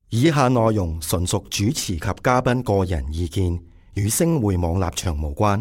以下內容純屬主持及嘉賓個人意見，與星匯網立場無關。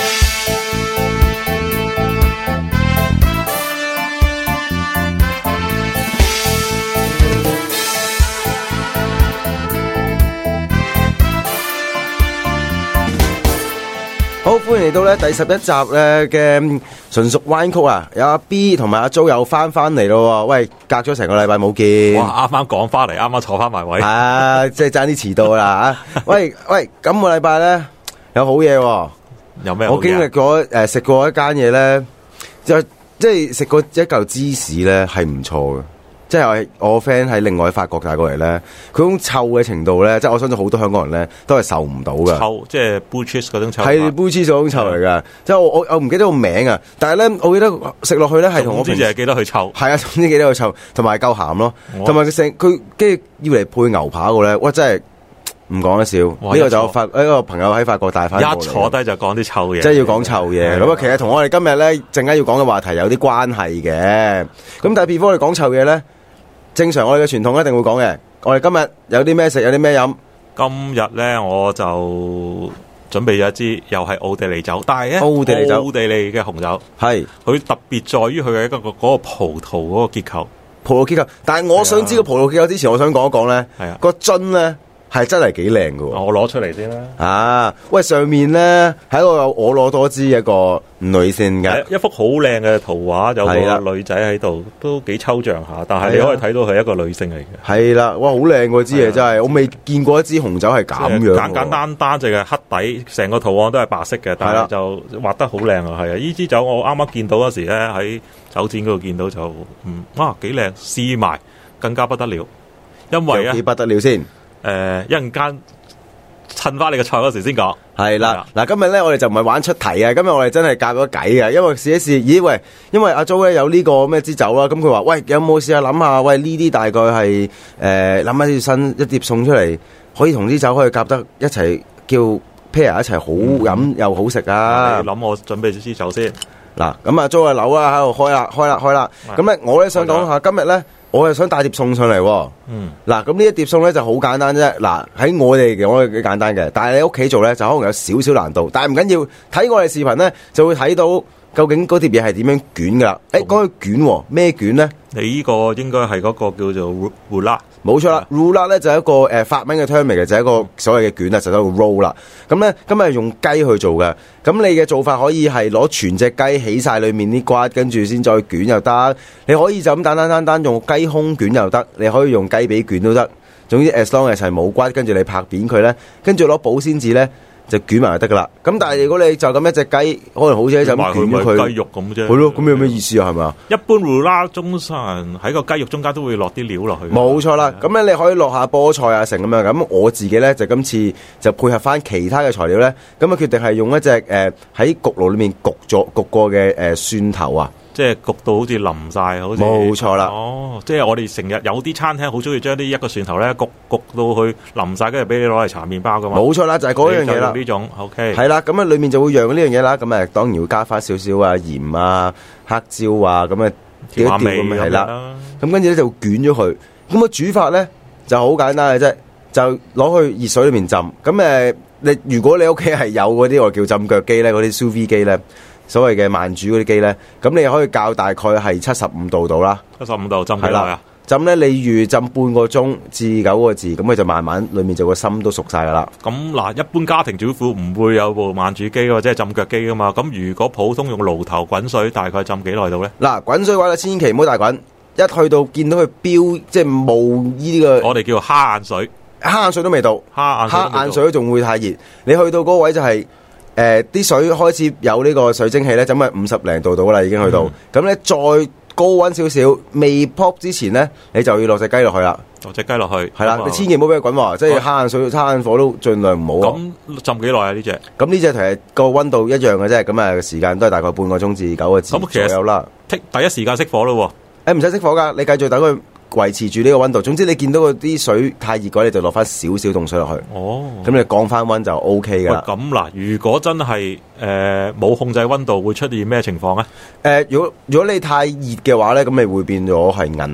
好，歡迎嚟到咧第11集咧嘅純屬彎曲啊！有阿 B 同埋阿 Jo 又翻嚟咯，喂，隔咗成個禮拜冇見。 哇！啱啱講翻嚟，啱啱坐翻埋位。 啊，即係爭啲遲到啦吓！喂，今個禮拜咧有好嘢喎。 有咩好嘢？ 我經歷過食過一間嘢咧，即係食過一嚿芝士咧，係唔錯嘅。即係我 friend 喺另外法國帶過嚟咧，佢嗰種臭嘅程度咧，即係我相信好多香港人咧都係受唔到嘅。 臭即係 blue cheese 嗰種臭， 係 blue cheese 嗰種臭嚟嘅。即係我唔記得個名啊，但係咧我記得食落去咧係同我平時總之就係記得佢臭。係啊，總之記得佢臭，同埋夠鹹咯，同埋佢跟住要嚟配牛扒嘅咧，哇！真係唔講得笑。呢個就一個朋友喺法國帶翻嚟， 一坐低就講啲臭嘢， 即係要講臭嘢。咁啊，其實同我哋今日咧陣間要講嘅話題有啲關係嘅。咁但係 before 我哋講臭嘢咧。正常我哋嘅傳統一定會講嘅，我哋今日有啲咩食，有啲咩飲。 今日咧我就準備咗一支又係奧地利酒，但係咧奧地利嘅紅酒係佢特別在於佢嘅嗰個葡萄嗰個結構， 葡萄結構。但係我想知個葡萄結構之前，我想講一講咧，個樽咧係真係幾靚㗎。 我攞出嚟先啦。 啊，喂，上面咧喺個我攞多支一個女性嘅一幅好靚嘅圖畫，有個女仔喺度，都幾抽象下，但係你可以睇到佢係一個女性嚟嘅。係啦， 哇，好靚嗰支嘢真係，我未見過一支紅酒係咁樣。 簡簡單單就係黑底，成個圖案都係白色嘅，但係就畫得好靚啊！係啊，呢支酒我啱啱見到嗰時咧喺酒展嗰度見到就，幾靚，試埋更加不得了，因為幾不得了先。 一陣間趁翻你個菜嗰時先講。 係啦，嗱，今日咧我哋就唔係玩出題啊，今日我哋真係夾咗計嘅，因為試一試，咦喂，因為阿 Jo 咧有呢個咩支酒啦，咁佢話喂，有冇試下諗下，喂，呢啲大概係諗一新一碟餸出嚟，可以同啲酒可以夾得一齊叫 pair 一齊好飲又好食啊！ 你諗我準備咗支酒先。 嗱，咁阿 Jo 嘅樓啊喺度開啦，咁咧我咧想講下今日咧。我係想帶碟餸上嚟，嗱，咁呢一碟餸咧就好簡單啫。嗱，喺我哋嘅我哋幾簡單嘅，但係你屋企做咧就可能有少少難度，但係唔緊要，睇我哋視頻咧就會睇到究竟嗰碟嘢係點樣捲噶啦。講起捲，咩捲咧？ 你呢個應該係嗰個叫做 roulade， 冇錯啦。roulade 咧就係一個法文嘅 term 嚟嘅，就係一個所謂嘅捲啦，就係一個 roll 啦。咁咧今日用雞去做嘅，咁你嘅做法可以係攞全隻雞起晒裏面啲骨，跟住先再捲又得。你可以就咁簡單用雞胸捲又得，你可以用雞髀捲都得。總之 as long as 係冇骨，跟住你拍扁佢咧，跟住攞保鮮紙咧就捲埋就得噶啦。咁但係如果你就咁一隻雞，可能好似就咁捲佢， 雞肉咁啫。 係咯，咁有咩意思啊？係咪啊？ 一般 roulade 中人喺個雞肉中間都會落啲料落去。 冇錯啦，咁咧你可以落下菠菜啊成咁樣。咁我自己咧就今次就配合翻其他嘅材料咧，咁啊決定係用一隻喺焗爐裏面焗過嘅蒜頭啊。 即係焗到好似淋晒，好似冇錯啦。 哦，即係我哋成日有啲餐廳好中意將一個蒜頭咧焗到去淋晒，跟住俾你攞嚟搽麵包噶嘛。 冇錯啦，就係嗰樣嘢啦。 呢種 OK 係啦，咁啊裏面就會釀呢樣嘢啦。咁當然要加翻少少啊鹽啊黑椒啊，咁啊調一調咁係啦。咁跟住咧就捲咗佢。咁個煮法咧就好簡單嘅啫，就攞去熱水裏面浸。咁你如果你屋企係有嗰啲我叫浸腳機咧，嗰啲 sous vide 機咧。所謂嘅慢煮嗰啲機咧，咁你可以較大概係75度到啦。 75度浸幾耐啊？ 浸咧你預浸半個鐘至9個字，咁佢就慢慢裏面就個心都熟晒噶啦。 咁嗱，一般家庭主婦唔會有部慢煮機或者係浸腳機噶嘛。咁如果普通用爐頭滾水，大概浸幾耐到咧？嗱， 滾水嘅話，千祈唔好大滾，一去到見到佢飆即係冒呢個， 我哋叫蝦眼水， 蝦眼水都未到，蝦眼水仲會太熱。你去到嗰個位就係。啲水開始有呢個水蒸氣咧，咁咪50零度到啦，已經去到。咁咧再高溫少少，未 pop 之前咧，你就要落隻雞落去啦。 落隻雞落去， 係啦，你千祈唔好俾佢滾喎，即係蝦眼水、蝦眼火都盡量唔好。 咁浸幾耐啊？呢隻？咁呢隻其實個溫度一樣嘅啫，咁時間都係大概半個鐘至9個字左右啦。 第一時間熄火咯喎。 唔使熄火㗎，你繼續等佢。維持住呢個溫度，總之你見到嗰啲水太熱嘅話，你就落翻少少凍水落去。哦，咁你降翻溫就 O K 噶啦。 咁嗱，如果真係冇控制溫度，會出現咩情況咧？ 如果你太熱嘅話咧，咁咪會變咗係韌咯。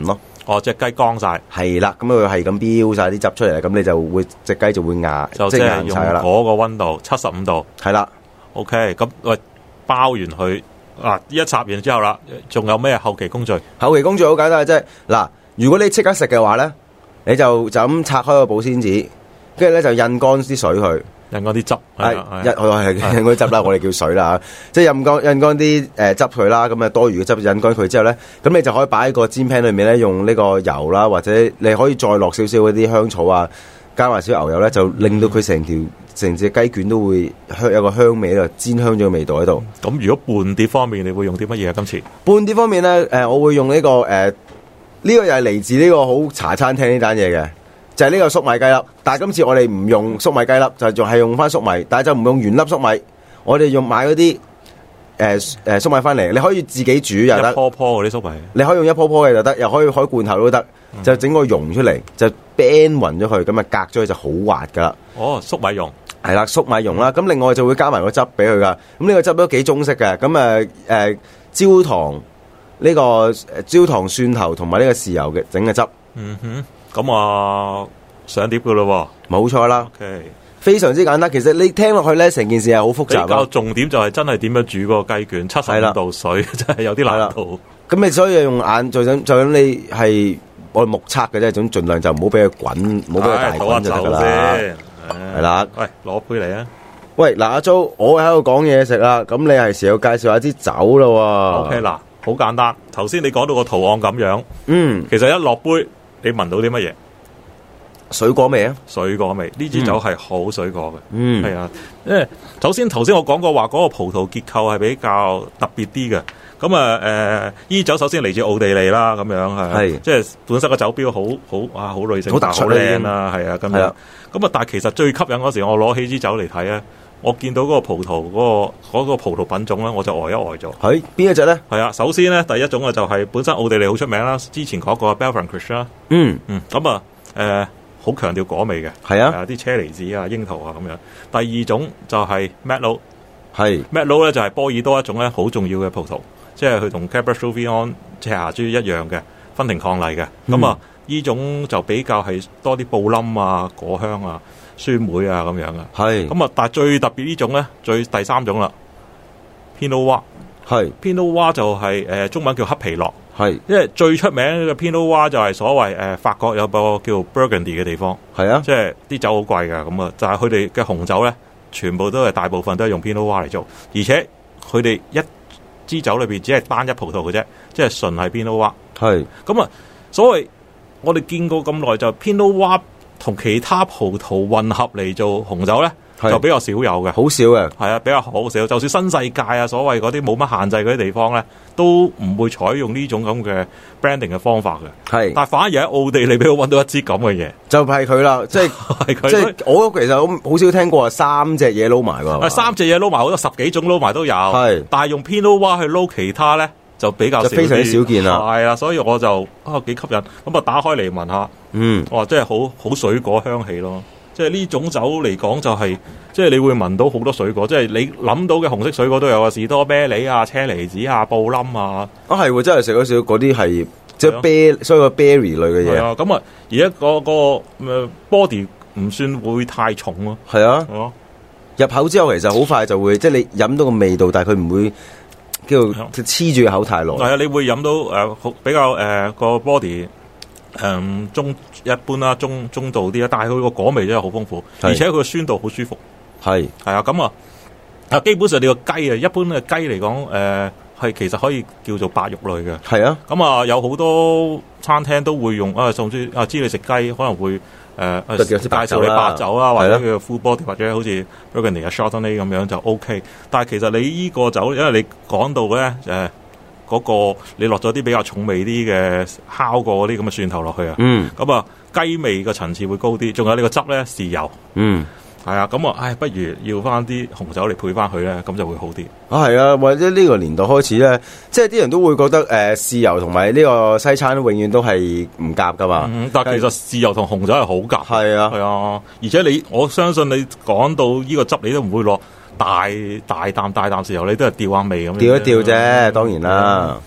隻雞乾晒， 係啦，咁佢係咁飆晒啲汁出嚟，咁你就會隻雞就會硬， 就即係用硬晒啦。 嗰個溫度75度， 係啦。 OK，咁喂包完佢一插完之後啦，仲有咩後期工序？ 後期工序好簡單嘅啫。嗱，如果你即刻食嘅話咧，你就咁拆開個保鮮紙，跟住咧就印乾啲水去， 印嗰啲汁， 係印嗰啲汁啦，我哋叫水啦，即係印乾啲汁佢啦，咁啊多餘嘅汁印乾佢之後咧，咁你就可以擺喺個煎 pan 裏面咧，用呢個油啦，或者你可以再落少少嗰啲香草啊，加埋少牛油咧，就令到佢成隻雞卷都會有個香味啦，煎香咗嘅味道喺度。 咁如果伴碟方面，你會用啲乜嘢啊？今次伴碟方面咧，我會用呢個呢個又係嚟自呢個好茶餐廳呢單嘢嘅，就係呢個粟米雞粒。但係今次我哋唔用粟米雞粒，就仲係用翻粟米，但係就唔用原粒粟米，我哋用買嗰啲粟米翻嚟，你可以自己煮又得， 一樖樖嗰啲粟米， 你可以用一樖樖嘅就得，又可以開罐頭都得，就整個蓉出嚟，就 band 勻咗佢，咁啊隔咗佢就好滑噶啦。 哦，粟米蓉。 係啦，粟米蓉啦，咁另外就會加埋個汁俾佢噶。咁呢個汁都幾中式嘅，咁焦糖呢個焦糖蒜頭同埋呢個豉油嘅整嘅汁。 嗯哼，咁上碟噶咯喎。 冇錯啦。 OK， 非常之簡單。其實你聽落去咧，成件事係好複雜。 比較重點就係真係點樣煮嗰個雞卷，75度水真係有啲難度。 咁你所以用眼就想你係我目測嘅啫，總盡量就唔好俾佢滾，唔好俾佢大滾就得噶啦。係啦， 喂，攞杯嚟啊！ 喂，嗱阿 Jo，我喺度講嘢食啦，咁你係時候介紹下啲酒啦。 OK，嗱，好簡單。頭先你講到個圖案咁樣，其實一落杯，你聞到啲乜嘢？ 水果味啊！ 水果味，呢支酒係好水果嘅。係啊，因為頭先我講過話嗰個葡萄結構係比較特別啲嘅。咁呢酒首先嚟自奧地利啦，咁樣係，即係本身個酒標好女性，好突出靚啦，係啊，咁樣。咁但係其實最吸引嗰時，我攞起支酒嚟睇咧，我見到嗰個葡萄嗰個葡萄品種咧，我就呆一呆咗。 係邊一隻咧？ 係啊，首先咧第一種就係本身奧地利好出名啦，之前講過 Belfrankish 啦。咁好強調果味嘅， 係啊， 啲車厘子啊、櫻桃啊咁樣。第二種就係 Merlot， 係 Merlot 咧就係波爾多一種咧好重要嘅葡萄。即係佢同 Cabernet Sauvignon 赤霞珠一樣嘅，分庭抗禮嘅。咁呢種就比較係多啲布冧啊、果香啊、酸梅啊咁樣嘅。係。咁但係最特別呢種咧，第三種啦 ，Pinot Noir。係。Pinot Noir 就係中文叫黑皮諾。係。因為最出名嘅 Pinot Noir 就係所謂法國有個叫 Burgundy 嘅地方。係啊。即係啲酒好貴㗎，咁就係佢哋嘅紅酒咧，全部都係大部分都係用 Pinot Noir 嚟做，而且佢哋支酒裏邊只係單一葡萄嘅啫，即係純係 Pinot Noir。係咁所謂我哋見過咁耐就 Pinot Noir 同其他葡萄混合嚟做紅酒咧，就比較少有嘅，好少嘅。係啊，比較好少。就算新世界啊，所謂嗰啲冇乜限制嗰啲地方咧，都唔會採用呢種咁嘅 branding 嘅方法嘅。係，但係反而喺奧地利俾我揾到一支咁嘅嘢，就係佢啦。即係佢，即係我其實好少聽過三隻嘢撈埋喎。三隻嘢撈埋好多，10幾種撈埋都有。係，但係用 Pinot Noir 去撈其他咧，就比較少，就非常少見啦。係啊，所以我就幾吸引。咁啊，打開嚟聞下，哇，真係好水果香氣咯。即係呢種酒嚟講就係，即係你會聞到好多水果，即係你諗到嘅紅色水果都有啊，士多啤梨啊、車厘子啊、布冧啊。係喎，真係食咗少嗰啲係即係啤，所以個 berry 類嘅嘢。咁啊，而家個 body 唔算會太重咯。係啊，入口之後其實好快就會，即係你飲到個味道，但係佢唔會叫黐住口太耐。係啊，你會飲到比較個 body。中一般啦，中度啲啦，但係佢個果味真係好豐富，而且佢個酸度好舒服。係啊，咁基本上你個雞啊，一般嘅雞嚟講，係其實可以叫做白肉類嘅。係啊，咁有好多餐廳都會用甚至知你食雞可能會介紹你白酒啦，或者叫 full body，或者好似 Burgundy 啊、Chardonnay 咁樣就 OK。但係其實你呢個酒，因為你講到咧嗰個你落咗啲比較重味啲嘅烤過嗰啲咁嘅蒜頭落去啊，咁雞味嘅層次會高啲，仲有呢個汁咧豉油，係啊，咁不如要翻啲紅酒嚟配翻佢咧，咁就會好啲。係啊，或者呢個年代開始咧，即係啲人都會覺得豉油同埋呢個西餐永遠都係唔夾噶嘛。但係其實豉油同紅酒係好夾。係啊，係啊，而且我相信你講到呢個汁，你都唔會落大啖豉油，你都係調下味咁。調一調啫，當然啦。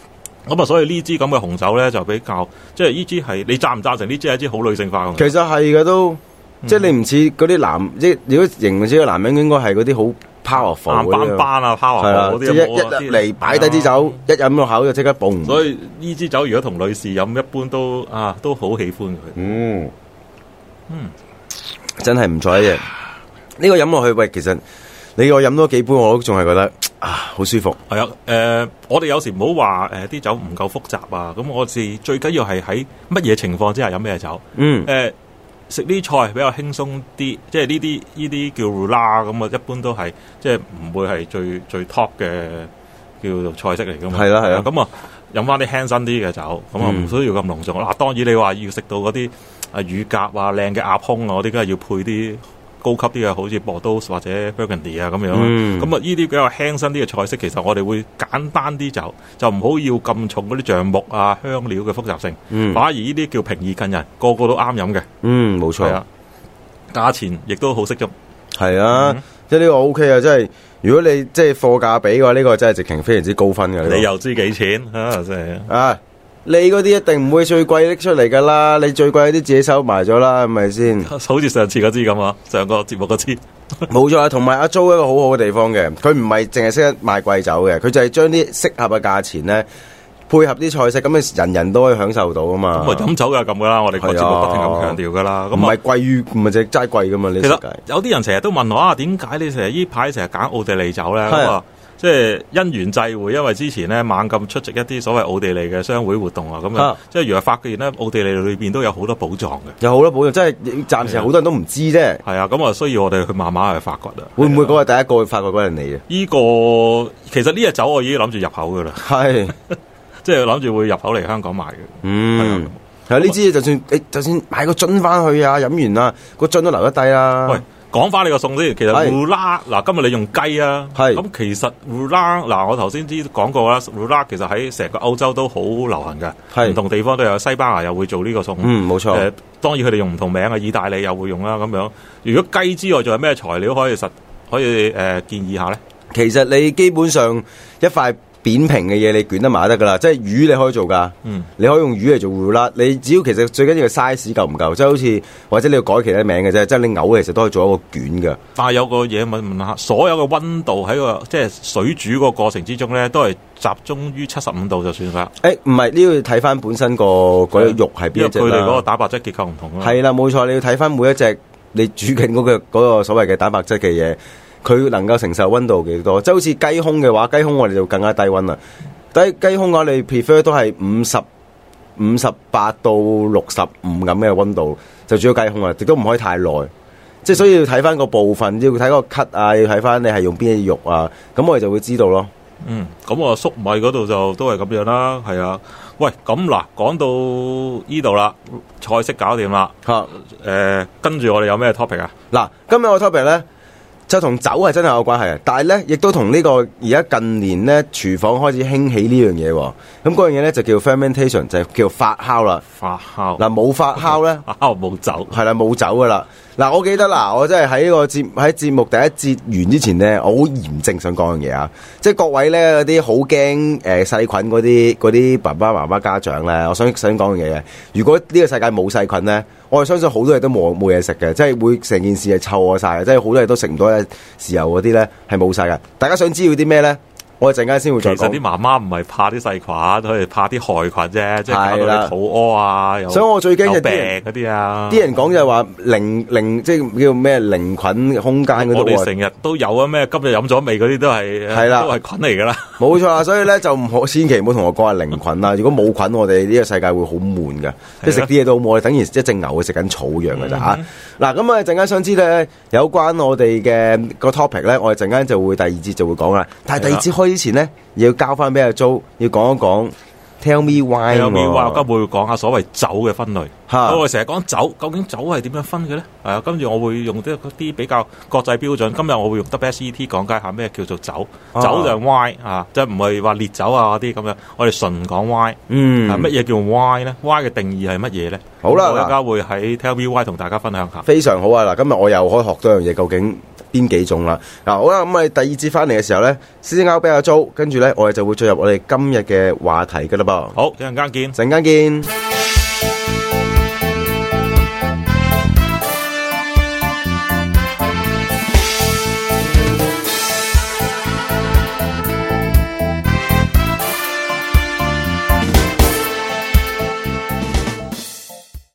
咁啊，所以呢支咁嘅紅酒咧就比較，即係呢支係你贊唔贊成呢支係一支好女性化嘅？ 其實係嘅都，即係你唔似嗰啲男，即係如果形容似個男人應該係嗰啲好 powerful 硬邦邦啊，powerful 嗰啲， 一嚟擺低支酒，一飲落口就即刻嘣。 所以呢支酒如果同女士飲，一般都好喜歡佢。 真係唔錯嘅。呢個飲落去，喂，其實你我飲多幾杯，我都仲係覺得好舒服。 係啊，我哋有時唔好話啲酒唔夠複雜啊。咁我哋最緊要係喺乜嘢情況之下飲咩酒。食啲菜比較輕鬆啲，即係呢啲叫 Rular 咁啊，一般都係即係唔會係最 top 嘅叫做菜式嚟噶嘛。 係啦係啦， 咁啊飲翻啲輕身啲嘅酒，咁啊唔需要咁濃重。嗱，當然你話要食到嗰啲乳鴿啊、靚嘅鴨胸啊，嗰啲梗係要配啲高級啲嘅，好似 Bordeaux 或者 Burgundy 啊咁樣。咁啊呢啲比較輕身啲嘅菜式，其實我哋會簡單啲酒，就唔好要咁重嗰啲橡木啊、香料嘅複雜性。反而呢啲叫平易近人，個個都啱飲嘅。 冇錯。 係啊，價錢亦都好適中。 係啊，即係呢個 OK 啊！即係如果你即係貨價比嘅話，呢個真係直情非常之高分嘅。 你又知幾錢啊？真係啊！你嗰啲一定唔會最貴拎出嚟噶啦，你最貴嗰啲自己收埋咗啦，係咪先？ 好似上次嗰支咁啊，上個節目嗰支。 冇錯啊，同埋阿 Jo 一個好好嘅地方嘅，佢唔係淨係識得賣貴酒嘅，佢就係將啲適合嘅價錢咧，配合啲菜式，咁人人都可以享受到啊嘛。 咁啊飲酒就係咁噶啦，我哋個節目不停咁強調噶啦。咁唔係貴於，唔係淨係齋貴噶嘛？呢世界有啲人成日都問我點解你成日呢排成日揀奧地利酒咧？咁啊，即係因緣際會，因為之前咧猛咁出席一啲所謂奧地利嘅商會活動啊，咁啊，即係原來發現咧奧地利裏邊都有好多寶藏嘅， 有好多寶藏，即係暫時好多人都唔知啫。 係啊，咁啊需要我哋去慢慢去發掘啊。 會唔會嗰個第一個去發掘嗰陣嚟嘅？ 呢個其實呢隻酒我已經諗住入口噶啦， 係即係諗住會入口嚟香港賣嘅。 係呢支就算買個樽翻去啊，飲完啦個樽都留得低啦。 喂，講翻你個餸先，其實 Rular 嗱，今日你用雞啊，咁其實 Rular 嗱，我頭先講過啦 ，Rular 其實喺成個歐洲都好流行嘅，唔同地方都有，西班牙又會做呢個餸， 冇錯。 當然佢哋用唔同名啊，意大利又會用啦咁樣。如果雞之外，仲有咩材料可以建議下咧？ 其實你基本上一塊扁平嘅嘢你捲得埋得噶啦，即係魚你可以做噶，你可以用魚嚟做 Rular。你只要其實最緊要嘅 size 夠唔夠，即係好似或者你要改其他名嘅啫，即係你嘔其實都可以做一個卷嘅。但係有個嘢問下，所有嘅溫度喺個即係水煮個過程之中咧，都係集中於75度就算啦。 唔係呢個要睇翻本身個嗰個肉係邊一隻啦。因為佢哋嗰個蛋白質結構唔同啦。 係啦，冇錯，你要睇翻每一隻你煮緊嗰個所謂嘅蛋白質嘅嘢。佢能夠承受溫度幾多？即係好似雞胸嘅話，雞胸我哋就更加低溫啦。雞胸嘅話，你 prefer 都係58到65咁嘅溫度，就煮咗雞胸啦，亦都唔可以太耐。即係所以要睇翻個部分，要睇個 cut 啊，要睇翻你係用邊啲肉啊，咁我哋就會知道咯。 咁我粟米嗰度就都係咁樣啦，係啊。喂，咁嗱，講到呢度啦，菜式搞掂啦。跟住我哋有咩 topic 啊？嗱， 今日個 topic 咧。就同酒係真係有關係嘅，但係咧亦都同呢個而家近年咧廚房開始興起呢樣嘢，咁嗰樣嘢咧就叫 fermentation， 就叫發酵啦。發酵嗱冇發酵咧， 冇酒係啦，冇酒噶啦。嗱，我記得嗱，我真係喺個喺節目第一節完之前咧，我好嚴正想講樣嘢啊，即係各位咧嗰啲好驚細菌嗰啲爸爸媽媽家長咧，我想講樣嘢嘅。如果呢個世界冇細菌咧，我係相信好多嘢都冇嘢食嘅，即係會成件事係臭過晒嘅，即係好多嘢都食唔到嘅時候嗰啲咧係冇晒嘅。大家想知道啲咩咧？我哋陣間先會再講。 其實啲媽媽唔係怕啲細菌，佢係怕啲害菌啫，即係搞到你肚屙啊， 所以我最驚就病嗰啲啊。 啲人講就係話零即係叫咩零菌空間嗰度。 我哋成日都有啊，咩今日飲咗味嗰啲都係啦， 都係菌嚟噶啦。 冇錯啊，所以咧就唔好千祈唔好同我講話零菌啦。如果冇菌，我哋呢個世界會好悶噶。即係食啲嘢都好悶，等於一隻牛去食緊草一樣嘅咋嚇。嗱，咁啊陣間想知咧有關我哋嘅個 topic 咧，我哋陣間就會第二節就會講啦。但係第二節開之前咧，要交翻俾阿 Jo，要講一講 Tell me why。 Tell me why， 我今日會講下所謂酒嘅分類。我哋成日講酒，究竟酒係點樣分嘅咧？跟住我會用啲比較國際標準。今日我會用 WSET 講解下咩叫做酒。酒就係 wine 即係唔係話烈酒啊嗰啲咁樣。我哋純講 wine。乜嘢叫 wine 咧 ？wine 嘅定義係乜嘢咧？好啦，我而家會喺 Tell me why 同大家分享下。 非常好啊！嗱，今日我又可以學多樣嘢，究竟邊幾種啦。嗱，好啦，咁我哋第二節翻嚟嘅時候咧，先拗比較租，跟住咧我哋就會進入我哋今日嘅話題噶啦噃。 好，一陣間見。 陣間見。